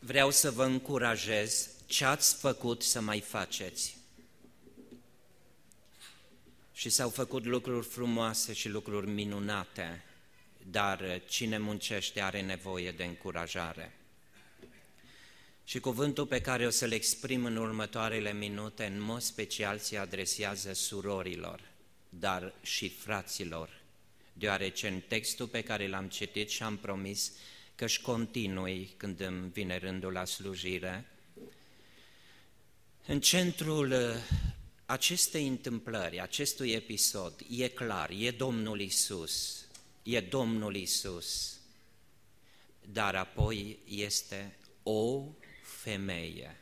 vreau să vă încurajez ce ați făcut să mai faceți. Și s-au făcut lucruri frumoase și lucruri minunate, dar cine muncește are nevoie de încurajare. Și cuvântul pe care o să-l exprim în următoarele minute, în mod special se adresează surorilor, dar și fraților, deoarece în textul pe care l-am citit și am promis că își continui când îmi vine rândul la slujire, în centrul acestei întâmplări, acestui episod, e clar, e Domnul Iisus, dar apoi este o femeie.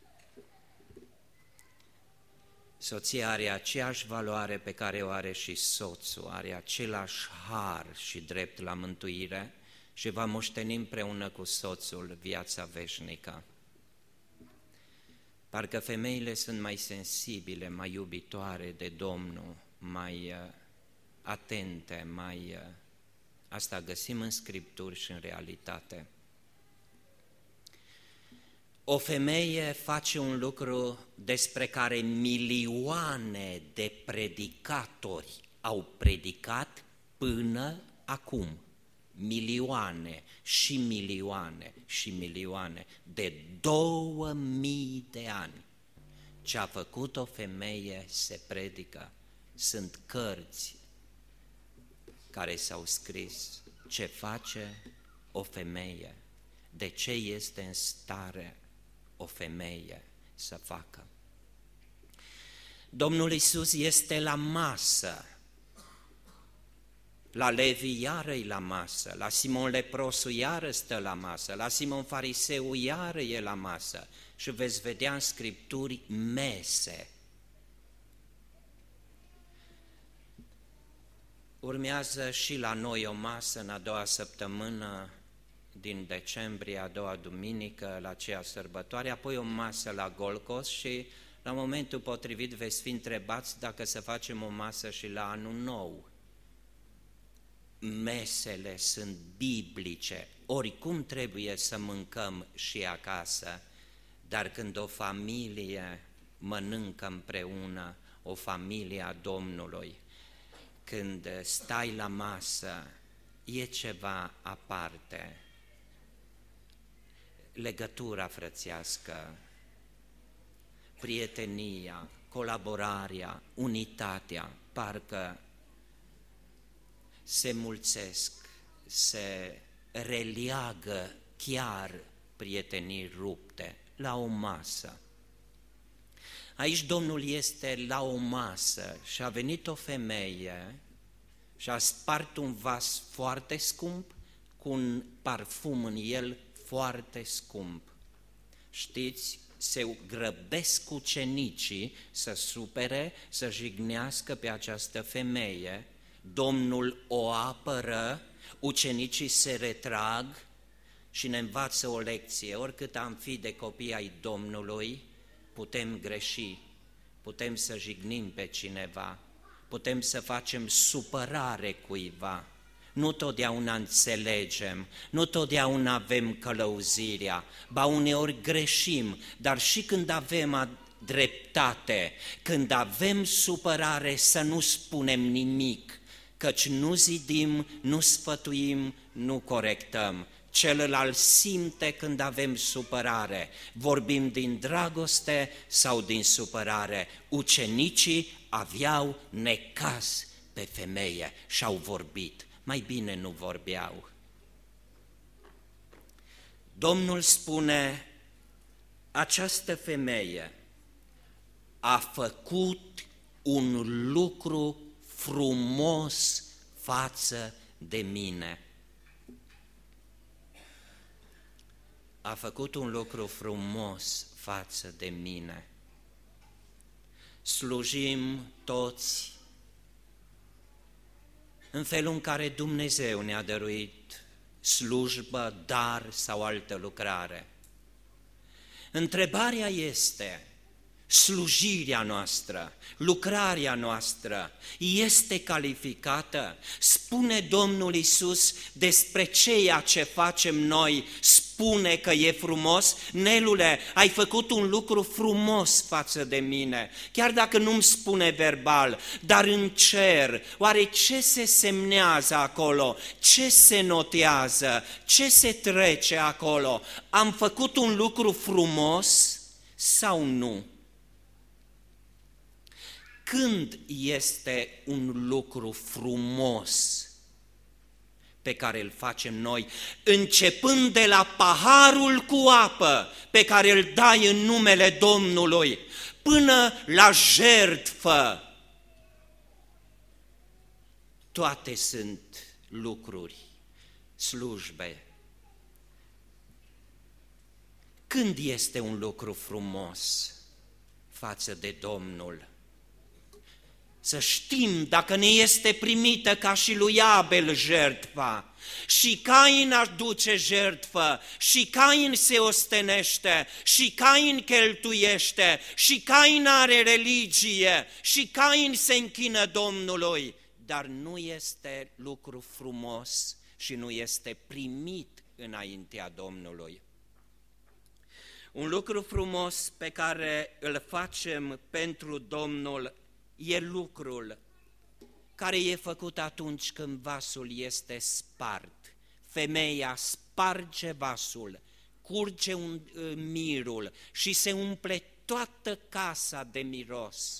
Soția are aceeași valoare pe care o are și soțul, are același har și drept la mântuire și va moșteni împreună cu soțul viața veșnică. Parcă femeile sunt mai sensibile, mai iubitoare de Domnul, mai atente, asta găsim în Scripturi și în realitate. O femeie face un lucru despre care milioane de predicatori au predicat până acum. Milioane și milioane și milioane, de 2000 de ani. Ce a făcut o femeie se predică. Sunt cărți care s-au scris. Ce face o femeie? De ce este în stare o femeie să facă? Domnul Iisus este la masă. La Levi iară-i la masă, la Simon leprosul iară stă la masă, la Simon fariseu iară e la masă și veți vedea în Scripturi mese. Urmează și la noi o masă în a doua săptămână din decembrie, a doua duminică, la aceea sărbătoare, apoi o masă la Golgos și la momentul potrivit veți fi întrebați dacă să facem o masă și la Anul Nou. Mesele sunt biblice, oricum trebuie să mâncăm și acasă, dar când o familie mănâncă împreună, o familie a Domnului, când stai la masă, e ceva aparte. Legătura frățească, prietenia, colaborarea, unitatea, parcă se mulțesc, se reliagă chiar prietenii rupte la o masă. Aici Domnul este la o masă și a venit o femeie și a spart un vas foarte scump cu un parfum în el foarte scump. Știți, se grăbesc ucenicii să supere, să jignească pe această femeie. Domnul o apără, ucenicii se retrag și ne învață o lecție. Oricât am fi de copii ai Domnului, putem greși, putem să jignim pe cineva, putem să facem supărare cuiva. Nu totdeauna înțelegem, nu totdeauna avem călăuzirea, ba uneori greșim, dar și când avem dreptate, când avem supărare, să nu spunem nimic, căci nu zidim, nu sfătuim, nu corectăm. Celălalt simte când avem supărare, vorbim din dragoste sau din supărare. Ucenicii aveau necaz pe femeie și au vorbit, mai bine nu vorbeau. Domnul spune, această femeie a făcut un lucru frumos față de mine. A făcut un lucru frumos față de mine. Slujim toți în felul în care Dumnezeu ne-a dăruit slujbă, dar sau altă lucrare. Întrebarea este, slujirea noastră, lucrarea noastră este calificată? Spune Domnul Iisus despre ceea ce facem noi, spune că e frumos? Nelule, ai făcut un lucru frumos față de mine, chiar dacă nu-mi spune verbal, dar în cer, oare ce se semnează acolo? Ce se notează? Ce se trece acolo? Am făcut un lucru frumos sau nu? Când este un lucru frumos pe care îl facem noi, începând de la paharul cu apă pe care îl dai în numele Domnului, până la jertfă? Toate sunt lucruri, slujbe. Când este un lucru frumos față de Domnul? Să știm dacă ne este primită ca și lui Abel jertfa, și Cain aduce jertfă, și Cain se ostenește, și Cain cheltuiește, și Cain are religie, și Cain se închină Domnului, dar nu este lucru frumos și nu este primit înaintea Domnului. Un lucru frumos pe care îl facem pentru Domnul e lucrul care e făcut atunci când vasul este spart. Femeia sparge vasul, curge mirul și se umple toată casa de miros.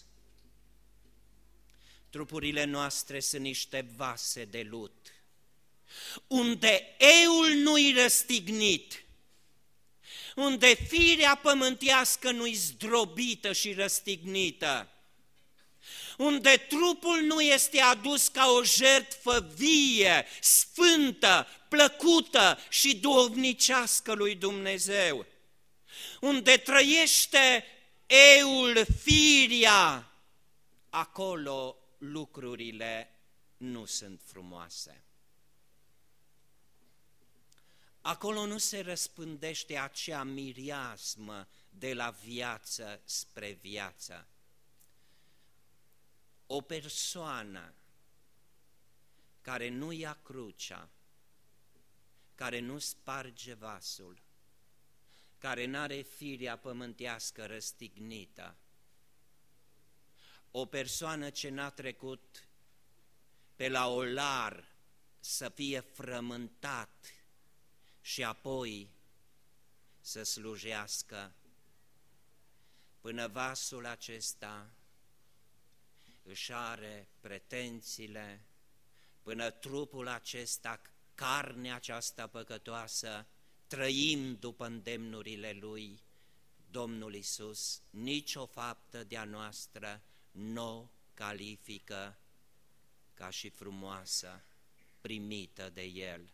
Trupurile noastre sunt niște vase de lut, unde eul nu-i răstignit, unde firea pământească nu-i zdrobită și răstignită, unde trupul nu este adus ca o jertfă vie, sfântă, plăcută și duhovnicească lui Dumnezeu, unde trăiește eul, firia, acolo lucrurile nu sunt frumoase. Acolo nu se răspândește acea miriasmă de la viață spre viață. O persoană care nu ia crucea, care nu sparge vasul, care n-are firea pământească răstignită, o persoană ce n-a trecut pe la olar să fie frământat și apoi să slujească, până vasul acesta își are pretențiile, până trupul acesta, carnea aceasta păcătoasă, trăim după îndemnurile Lui, Domnul Iisus, nicio faptă de-a noastră n-o califică ca și frumoasă, primită de El.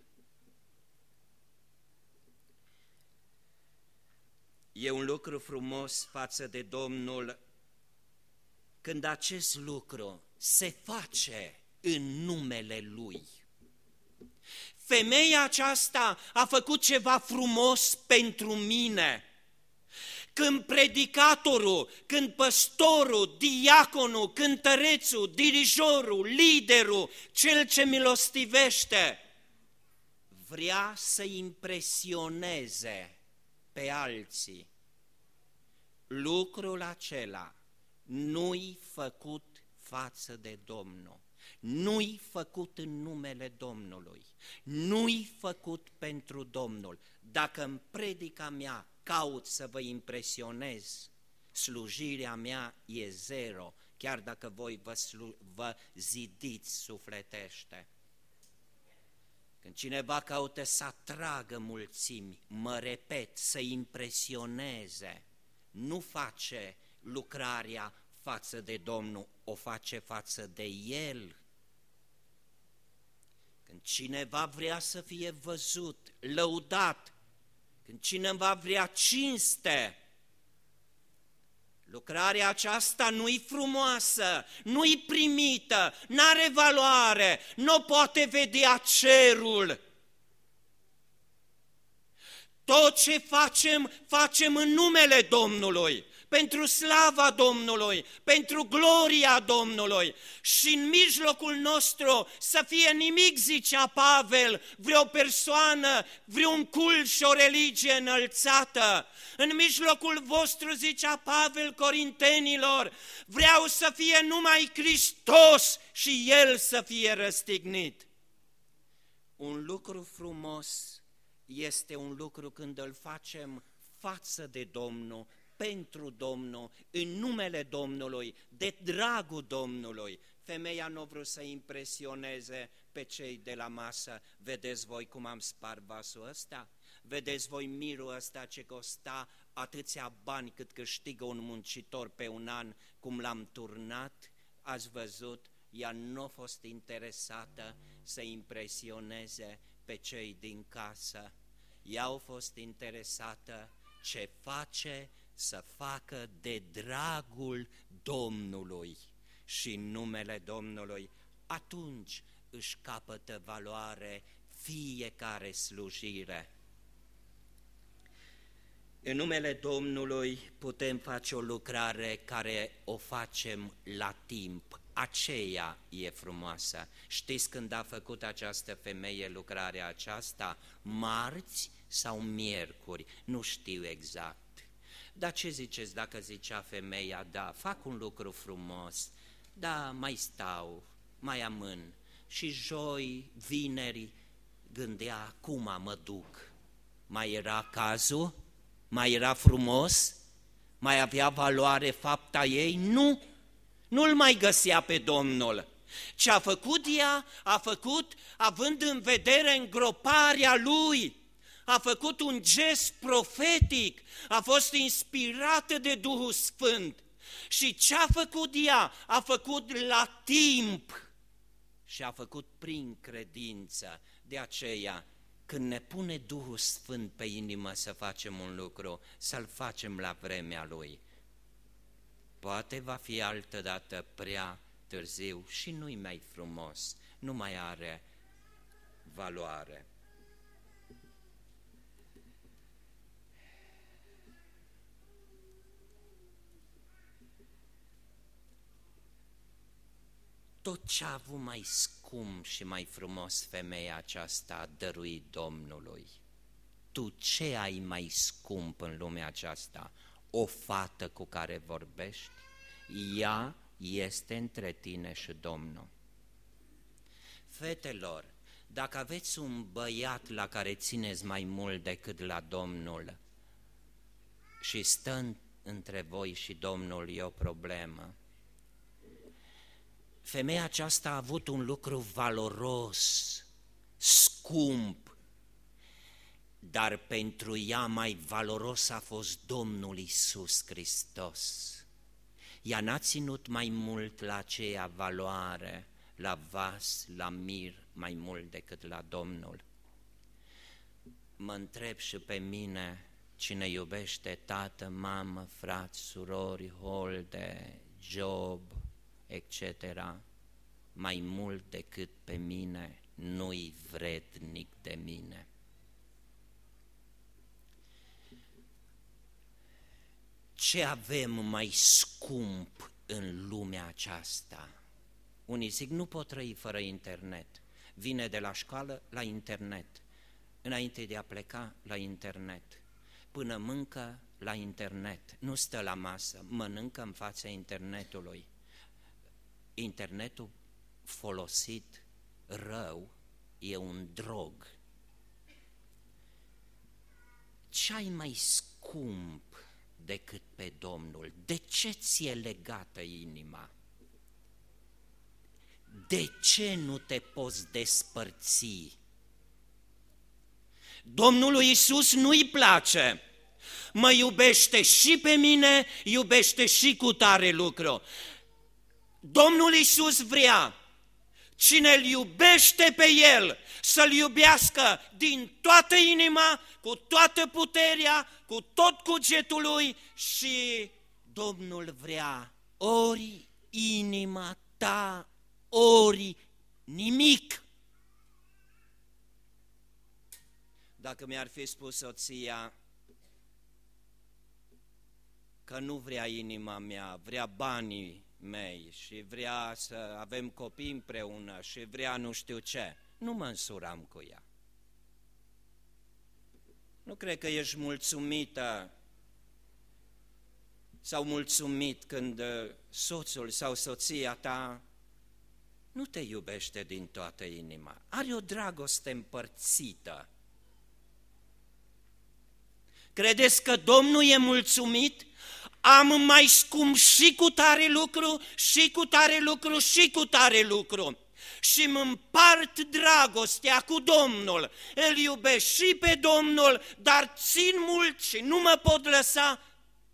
E un lucru frumos față de Domnul când acest lucru se face în numele Lui. Femeia aceasta a făcut ceva frumos pentru mine. Când predicatorul, când păstorul, diaconul, cântărețul, dirijorul, liderul, cel ce milostivește, vrea să impresioneze pe alții, lucrul acela nu-i făcut față de Domnul, nu-i făcut în numele Domnului, nu-i făcut pentru Domnul. Dacă în predica mea caut să vă impresionez, slujirea mea e zero, chiar dacă voi vă zidiți sufletește. Când cineva caută să atragă mulțimi, mă repet, să impresioneze, nu face lucrarea față de Domnul, o face față de El. Când cineva vrea să fie văzut, lăudat, când cineva vrea cinste, lucrarea aceasta nu-i frumoasă, nu-i primită, n-are valoare, nu poate vedea cerul. Tot ce facem, facem în numele Domnului, pentru slava Domnului, pentru gloria Domnului și în mijlocul nostru să fie nimic, zicea Pavel, vreo persoană, vreun cult și o religie înălțată. În mijlocul vostru, zicea Pavel Corintenilor, vreau să fie numai Hristos și El să fie răstignit. Un lucru frumos este un lucru când îl facem față de Domnul, pentru Domnul, în numele Domnului, de dragul Domnului. Femeia nu a vrut să impresioneze pe cei de la masă. Vedeți voi cum am spart vasul ăsta? Vedeți voi mirul ăsta ce costa atâția bani cât câștigă un muncitor pe un an, cum l-am turnat? Ați văzut? Ea nu a fost interesată să impresioneze pe cei din casă. Ea a fost interesată ce face, să facă de dragul Domnului și în numele Domnului. Atunci își capătă valoare fiecare slujire. În numele Domnului putem face o lucrare care o facem la timp. Aceea e frumoasă. Știți când a făcut această femeie lucrarea aceasta? Marți sau miercuri? Nu știu exact. Dar ce ziceți dacă zicea femeia, da, fac un lucru frumos, da, mai stau, mai amân. Și joi, vineri, gândea, acum mă duc. Mai era cazul? Mai era frumos? Mai avea valoare fapta ei? Nu! Nu-l mai găsea pe Domnul. Ce a făcut ea? A făcut având în vedere îngroparea lui. A făcut un gest profetic, a fost inspirată de Duhul Sfânt. Și ce a făcut ea? A făcut la timp și a făcut prin credință. De aceea, când ne pune Duhul Sfânt pe inimă să facem un lucru, să-l facem la vremea lui. Poate va fi altădată prea târziu și nu-i mai frumos, nu mai are valoare. Tot ce a avut mai scump și mai frumos femeia aceasta a dăruit Domnului. Tu ce ai mai scump în lumea aceasta? O fată cu care vorbești? Ea este între tine și Domnul. Fetelor, dacă aveți un băiat la care țineți mai mult decât la Domnul și stă între voi și Domnul, e o problemă. Femeia aceasta a avut un lucru valoros, scump, dar pentru ea mai valoros a fost Domnul Iisus Hristos. Ea n-a ținut mai mult la aceea valoare, la vas, la mir, mai mult decât la Domnul. Mă întreb și pe mine, cine iubește tată, mamă, frați, surori, holde, job, etc., mai mult decât pe mine, nu-i vrednic de mine. Ce avem mai scump în lumea aceasta? Unii zic, nu pot trăi fără internet. Vine de la școală la internet, înainte de a pleca la internet, până mâncă la internet, nu stă la masă, mănâncă în fața internetului. Internetul folosit rău e un drog. Ce-ai mai scump decât pe Domnul? De ce ți-e legată inima? De ce nu te poți despărți? Domnului Iisus nu-i place. Mă iubește și pe mine, iubește și cu tare lucru. Domnul Iisus vrea cine îl iubește pe El să-L iubească din toată inima, cu toată puterea, cu tot cugetul Lui și Domnul vrea ori inima ta, ori nimic. Dacă mi-ar fi spus soția că nu vrea inima mea, vrea banii mei și vrea să avem copii împreună și vrea nu știu ce. Nu mă însuram cu ea. Nu cred că ești mulțumită sau mulțumit când soțul sau soția ta nu te iubește din toată inima. Are o dragoste împărțită. Credeți că Domnul e mulțumit? Am mai scump și cu tare lucru, și cu tare lucru, și cu tare lucru. Și îmi împart dragostea cu Domnul. Îl iubesc și pe Domnul, dar țin mult și nu mă pot lăsa.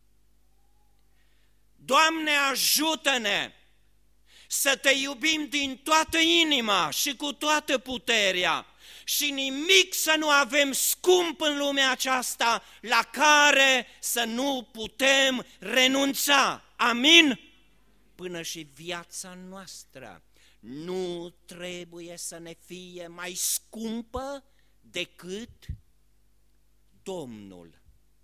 Doamne, ajută-ne să te iubim din toată inima și cu toată puterea și nimic să nu avem scump în lumea aceasta la care să nu putem renunța. Amin? Până și viața noastră nu trebuie să ne fie mai scumpă decât Domnul.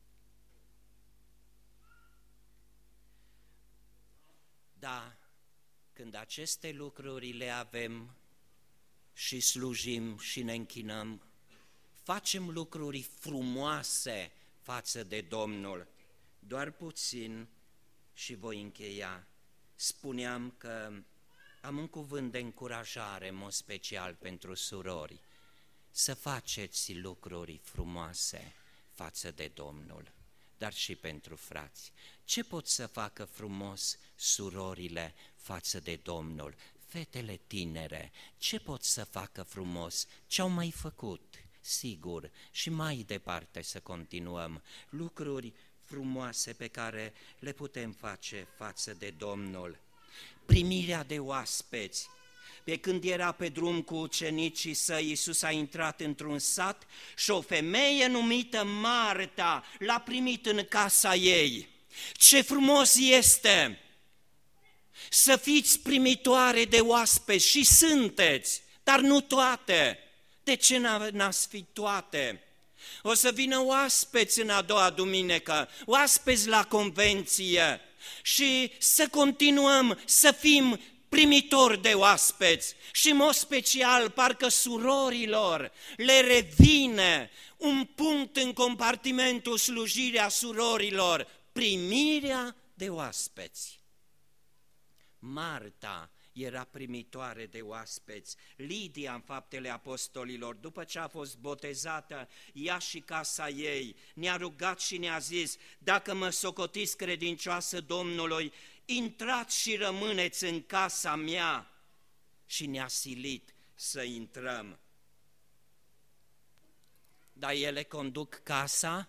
Da, când aceste lucruri le avem și slujim și ne închinăm, facem lucruri frumoase față de Domnul. Doar puțin și voi încheia. Spuneam că am un cuvânt de încurajare, în mod special pentru surori. Să faceți lucruri frumoase față de Domnul, dar și pentru frați. Ce pot să facă frumos surorile față de Domnul? Fetele tinere, ce pot să facă frumos? Ce-au mai făcut? Sigur, și mai departe să continuăm. Lucruri frumoase pe care le putem face față de Domnul. Primirea de oaspeți. Pe când era pe drum cu ucenicii săi, Iisus a intrat într-un sat și o femeie numită Marta l-a primit în casa ei. Ce frumos este să fiți primitoare de oaspeți și sunteți, dar nu toate. De ce n-ați fi toate? O să vină oaspeți în a doua duminică, oaspeți la convenție și să continuăm să fim primitori de oaspeți și în mod special parcă surorilor le revine un punct în compartimentul slujirea surorilor, primirea de oaspeți. Marta era primitoare de oaspeți, Lidia în Faptele Apostolilor, după ce a fost botezată, ea și casa ei, ne-a rugat și ne-a zis, dacă mă socotiți credincioasă Domnului, intrați și rămâneți în casa mea, și ne-a silit să intrăm. Dar ele conduc casa?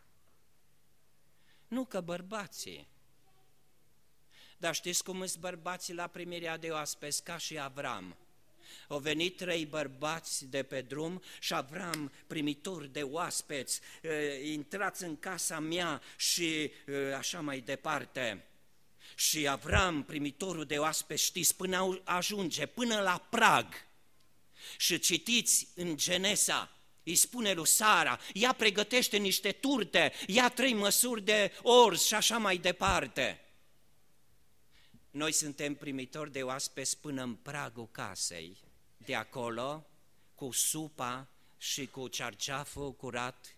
Nu, că bărbații. Dar știți cum sunt bărbații la primirea de oaspeți? Ca și Avram. Au venit 3 bărbați de pe drum și Avram, primitor de oaspeți, intrați în casa mea și așa mai departe. Și Avram, primitorul de oaspeți, știți, până ajunge, până la prag. Și citiți în Genesa, îi spune lui Sara, ea pregătește niște turte, ia 3 măsuri de orz și așa mai departe. Noi suntem primitori de oaspeți până în pragul casei, de acolo, cu supa și cu cearceaful curat.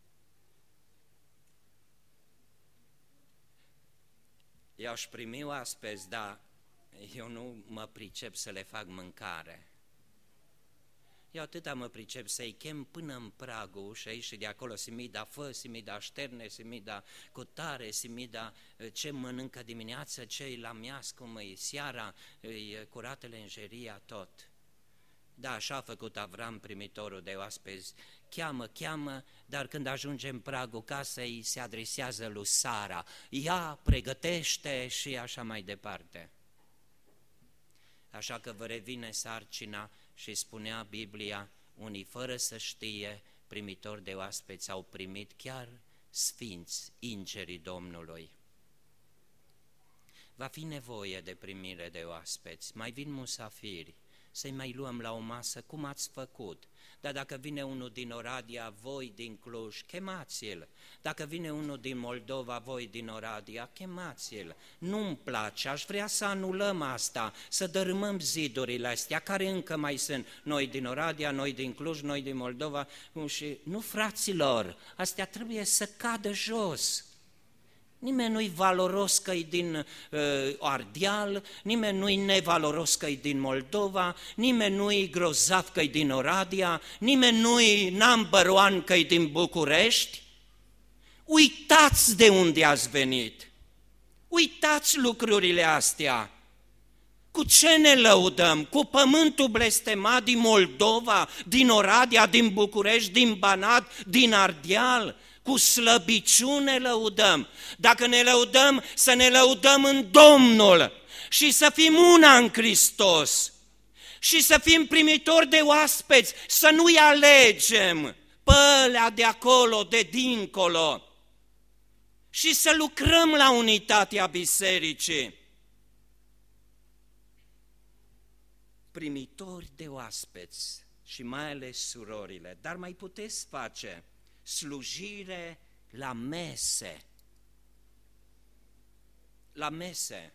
Eu aș primi oaspeți, dar eu nu mă pricep să le fac mâncare. Eu atâta mă pricep să-i chem până în pragul ușei și de acolo să mi da fă, să mi da șterne, să mi da cutare, să mi da ce mănâncă dimineața, ce-i la mias, cum e seara, e curată lenjeria, tot. Da, așa a făcut Avram, primitorul de oaspeți, cheamă, dar când ajunge în pragul casei se adresează lui Sara, ea pregătește și așa mai departe. Așa că vă revine sarcina și spunea Biblia, unii fără să știe, primitori de oaspeți au primit chiar sfinți, îngerii Domnului. Va fi nevoie de primire de oaspeți, mai vin musafiri, să-i mai luăm la o masă, cum ați făcut. Dar dacă vine unul din Oradea, voi din Cluj, chemați-l. Dacă vine unul din Moldova, voi din Oradea, chemați-l. Nu-mi place, aș vrea să anulăm asta, să dărâmăm zidurile astea, care încă mai sunt, noi din Oradea, noi din Cluj, noi din Moldova. Și nu, fraților, astea trebuie să cadă jos. Nimeni nu-i valoros că-i din Ardeal, nimeni nu-i nevaloros că-i din Moldova, nimeni nu-i grozav că-i din Oradea, nimeni nu-i number one că-i din București. Uitați de unde ați venit, uitați lucrurile astea. Cu ce ne lăudăm? Cu pământul blestemat din Moldova, din Oradea, din București, din Banat, din Ardeal? Cu slăbiciune lăudăm. Dacă ne lăudăm, să ne lăudăm în Domnul și să fim una în Hristos și să fim primitori de oaspeți, să nu-i alegem pe ălea de acolo, de dincolo și să lucrăm la unitatea bisericii. Primitori de oaspeți și mai ales surorile, dar mai puteți face slujire la mese. La mese.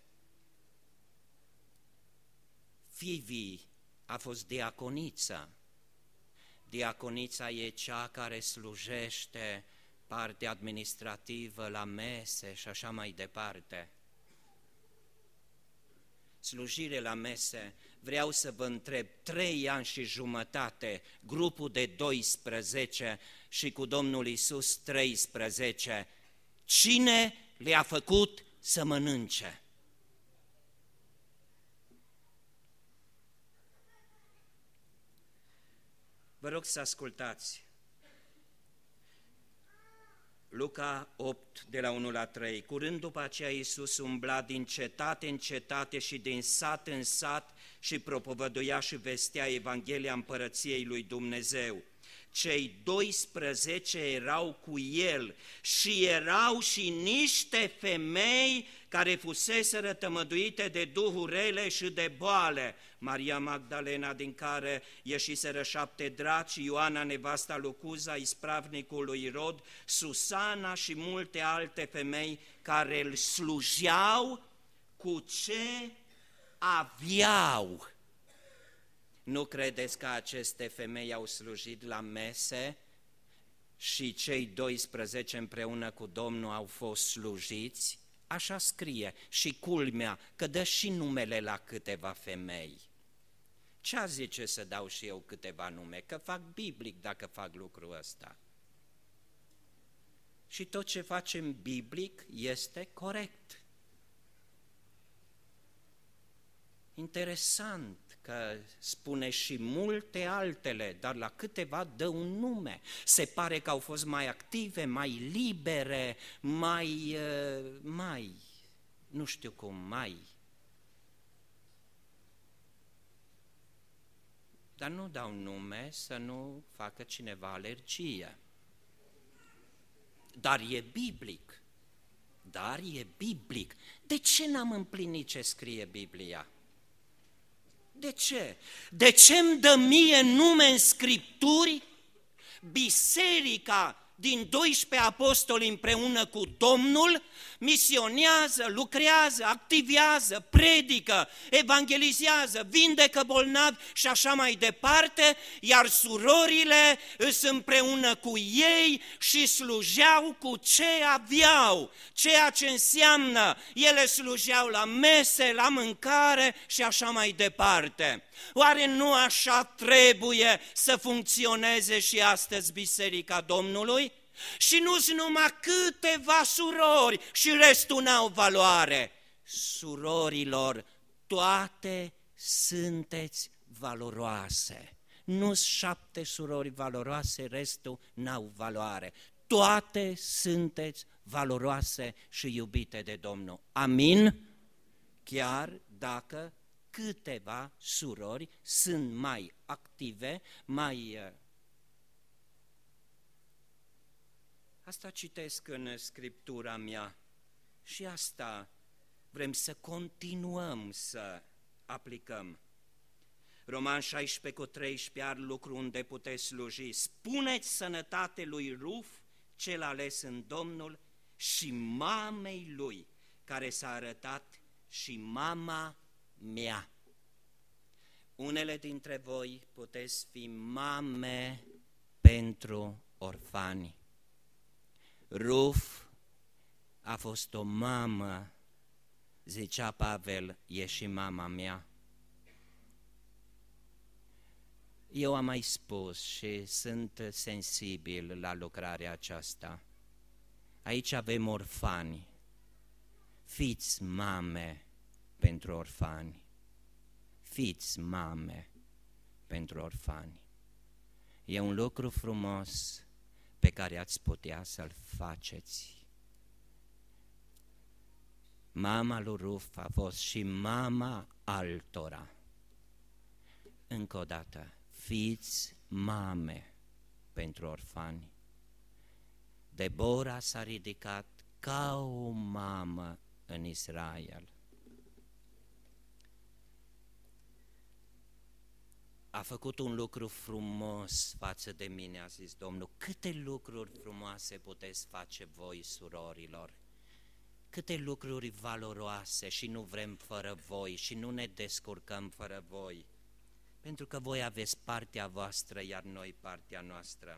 Fivi a fost diaconița. Diaconița e cea care slujește partea administrativă la mese și așa mai departe. Slujire la mese, vreau să vă întreb, 3 ani și jumătate, grupul de 12 și cu Domnul Iisus 13, cine le-a făcut să mănânce? Vă rog să ascultați. Luca 8, de la 1 la 3. Curând după aceea Iisus umbla din cetate în cetate și din sat în sat și propovăduia și vestea Evanghelia Împărăției lui Dumnezeu. Cei 12 erau cu el și erau și niște femei care fuseseră tămăduite de duhuri rele și de boale. Maria Magdalena, din care ieșiseră 7 draci, Ioana, nevasta lui Cuza, ispravnicul lui Irod, Susana și multe alte femei care îl slujeau cu ce aveau. Nu credeți că aceste femei au slujit la mese și cei 12 împreună cu Domnul au fost slujiți? Așa scrie și culmea că dă și numele la câteva femei. Ce-a zice să dau și eu câteva nume? Că fac biblic dacă fac lucrul ăsta. Și tot ce facem biblic este corect. Interesant că spune și multe altele, dar la câteva dă un nume. Se pare că au fost mai active, mai libere, mai, nu știu cum, mai. Dar nu dau nume să nu facă cineva alergie. Dar e biblic. Dar e biblic. De ce n-am împlinit ce scrie Biblia? De ce? De ce îmi dă mie nume în Scripturi? Biserica din 12 apostoli împreună cu Domnul misionează, lucrează, activează, predică, evangelizează, vindecă bolnavi și așa mai departe, iar surorile sunt împreună cu ei și slujeau cu ce aveau, ceea ce înseamnă, ele slujeau la mese, la mâncare și așa mai departe. Oare nu așa trebuie să funcționeze și astăzi Biserica Domnului? Și nu-s numai câteva surori și restul n-au valoare. Surorilor, toate sunteți valoroase. Nu-s 7 surori valoroase, restul n-au valoare. Toate sunteți valoroase și iubite de Domnul. Amin? Chiar dacă câteva surori sunt mai active, mai... Asta citesc în Scriptura mea și asta vrem să continuăm să aplicăm. Roman 16:13, iar lucru unde puteți sluji. Spuneți sănătate lui Ruf, cel ales în Domnul, și mamei lui, care s-a arătat și mama mea. Unele dintre voi puteți fi mame pentru orfani. Ruf a fost o mamă, zicea Pavel, e și mama mea. Eu am mai spus și sunt sensibil la lucrarea aceasta. Aici avem orfani. Fiți mame pentru orfani. Fiți mame pentru orfani. E un lucru frumos pe care ați putea să-l faceți. Mama lui Ruf a fost și mama altora. Încă o dată, fiți mame pentru orfani. Debora s-a ridicat ca o mamă în Israel. A făcut un lucru frumos față de mine, a zis Domnul. Câte lucruri frumoase puteți face voi, surorilor? Câte lucruri valoroase și nu vrem fără voi și nu ne descurcăm fără voi. Pentru că voi aveți partea voastră, iar noi partea noastră.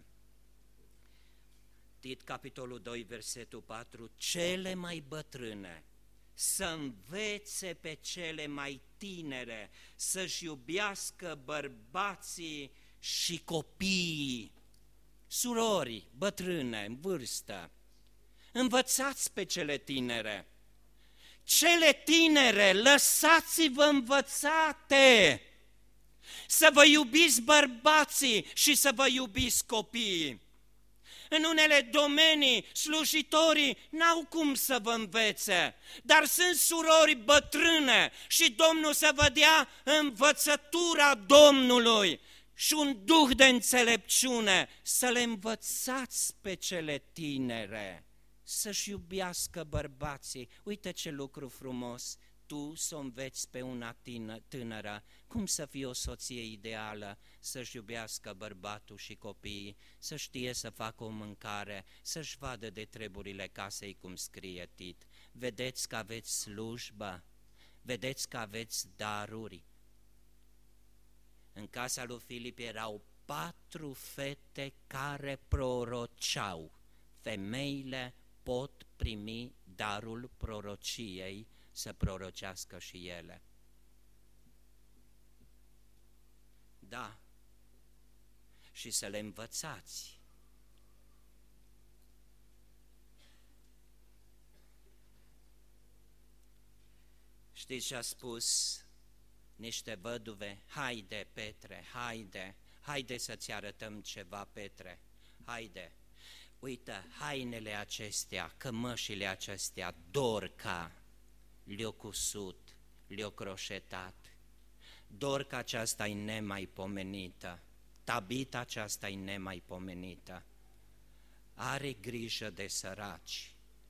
Tit, capitolul 2, versetul 4, cele mai bătrâne să învețe pe cele mai tinere să-și iubească bărbații și copiii, surori, bătrâne, în vârstă. Învățați pe cele tinere. Cele tinere, lăsați-vă învățate să vă iubiți bărbații și să vă iubiți copiii. În unele domenii, slujitorii n-au cum să vă învețe, dar sunt surori bătrâne și Domnul să vă dea învățătura Domnului și un duh de înțelepciune, să le învățați pe cele tinere, să-și iubească bărbații. Uite ce lucru frumos! Tu să o înveți pe una tânără cum să fie o soție ideală, să-și iubească bărbatul și copiii, să știe să facă o mâncare, să-și vadă de treburile casei, cum scrie Tit. Vedeți că aveți slujbă, vedeți că aveți daruri. În casa lui Filip erau 4 fete care proroceau. Femeile pot primi darul prorociei, să prorocească și ele. Da, și să le învățați. Știți ce a spus niște văduve? Haide, Petre, haide să-ți arătăm ceva, Petre, haide. Uită, hainele acestea, cămășile acestea, Dorca le-o cusut, le-o croșetat. Dorca aceasta e nemaipomenită, Tabita aceasta e nemaipomenită. Are grijă de săraci.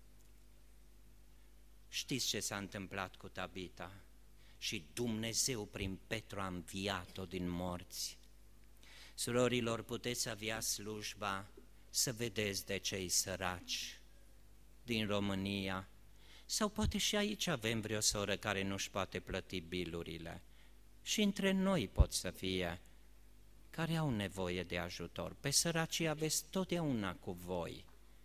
Știți ce s-a întâmplat cu Tabita? Și Dumnezeu prin Petru a înviat-o din morți. Surorilor, puteți avea slujba să vedeți de cei săraci din România, sau poate și aici avem vreo soră care nu-și poate plăti bilurile. Și între noi pot să fie care au nevoie de ajutor. Pe săracii aveți totdeauna cu voi.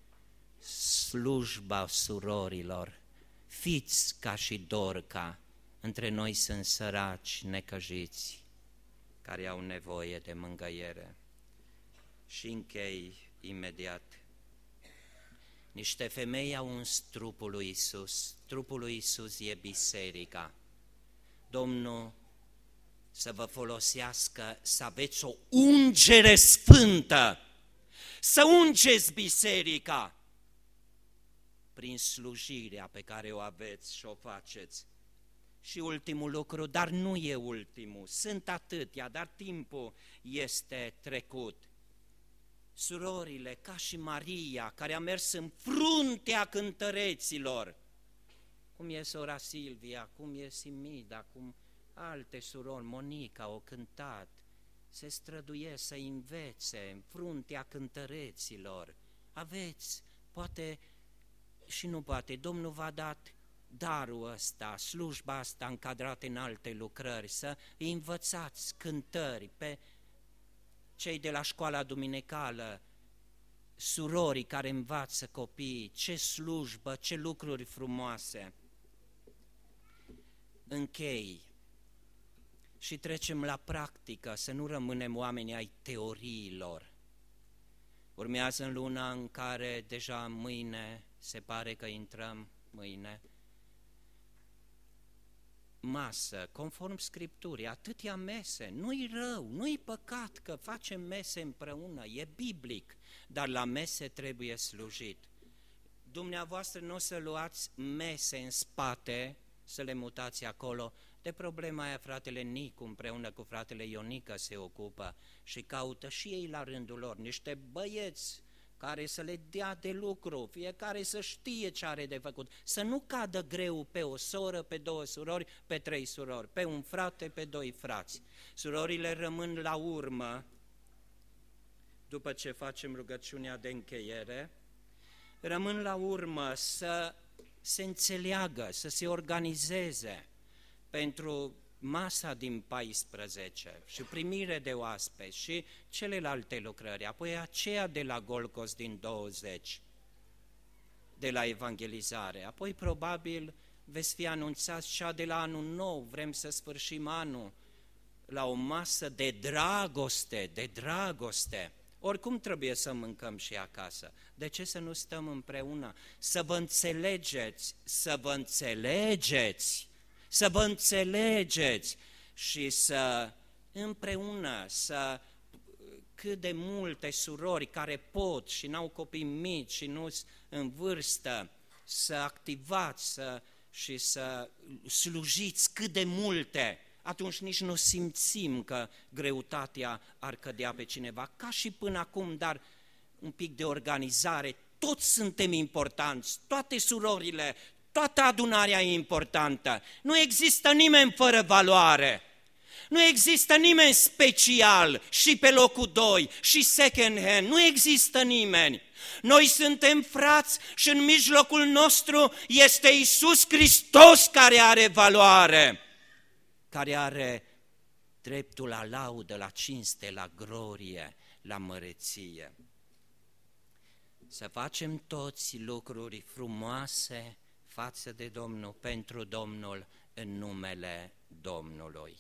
Slujba surorilor, fiți ca și Dorca, între noi sunt săraci necăjiți care au nevoie de mângâiere. Și închei imediat. Niște femei au uns trupul lui Iisus. Trupul lui Iisus e biserica. Domnul să vă folosească să aveți o ungere sfântă, să ungeți biserica prin slujirea pe care o aveți și o faceți. Și ultimul lucru, dar nu e ultimul, sunt atâtea, dar timpul este trecut. Surorile, ca și Maria, care a mers în fruntea cântăreților, cum e sora Silvia, cum e Simida, cum alte surori, Monica, au cântat, se străduie să învețe în fruntea cântăreților. Aveți, poate și nu poate, Domnul v-a dat darul ăsta, slujba asta încadrată în alte lucrări, să învățați cântări pe cei de la școala duminicală, surorii care învață copiii, ce slujbă, ce lucruri frumoase. Închei și trecem la practică, să nu rămânem oameni ai teoriilor. Urmează în luna în care deja mâine, se pare că intrăm mâine, masă, conform Scripturii, atâtea mese, nu-i rău, nu-i păcat că facem mese împreună, e biblic, dar la mese trebuie slujit. Dumneavoastră nu o să luați mese în spate, să le mutați acolo. De problema aia fratele Nicu împreună cu fratele Ionica se ocupă și caută și ei la rândul lor niște băieți care să le dea de lucru, fiecare să știe ce are de făcut, să nu cadă greu pe o soră, pe două surori, pe trei surori, pe un frate, pe doi frați. Surorile rămân la urmă, după ce facem rugăciunea de încheiere, rămân la urmă să se înțeleagă, să se organizeze pentru masa din 14 și primire de oaspeți și celelalte lucrări, apoi aceea de la Golcos din 20, de la evangelizare, apoi probabil veți fi anunțați cea de la anul nou, vrem să sfârșim anul la o masă de dragoste, oricum trebuie să mâncăm și acasă, de ce să nu stăm împreună, să vă înțelegeți și să împreună, să cât de multe surori care pot și n-au copii mici și nu în vârstă, să activați și să slujiți cât de multe, atunci nici nu simțim că greutatea ar cădea pe cineva, ca și până acum, dar un pic de organizare, toți suntem importanți, toate surorile, toată adunarea e importantă, nu există nimeni fără valoare, nu există nimeni special și pe locul 2 și second hand, nu există nimeni. Noi suntem frați și în mijlocul nostru este Iisus Hristos care are valoare, care are dreptul la laudă, la cinste, la glorie, la măreție. Să facem toți lucruri frumoase față de Domnul, pentru Domnul, în numele Domnului.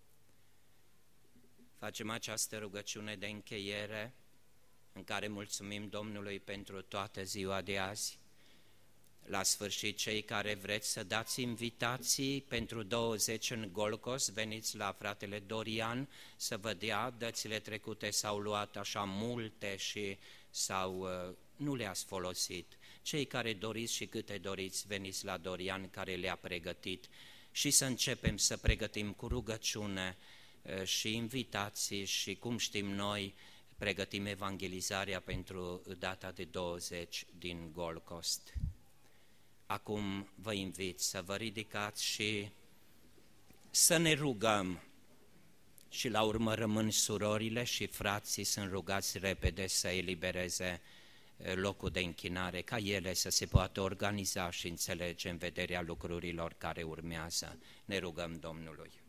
Facem această rugăciune de încheiere în care mulțumim Domnului pentru toată ziua de azi. La sfârșit, cei care vreți să dați invitații pentru 20 în Golcos, veniți la fratele Dorian să vă dea, dățile trecute s-au luat așa multe și nu le-ați folosit. Cei care doriți și câte doriți, veniți la Dorian care le-a pregătit și să începem să pregătim cu rugăciune și invitații și, cum știm noi, pregătim evangelizarea pentru data de 20 din Golcost. Acum vă invit să vă ridicați și să ne rugăm și la urmă rămân surorile și frații sunt rugați repede să elibereze locul de închinare, ca ele să se poată organiza și înțelege în vederea lucrurilor care urmează. Ne rugăm Domnului.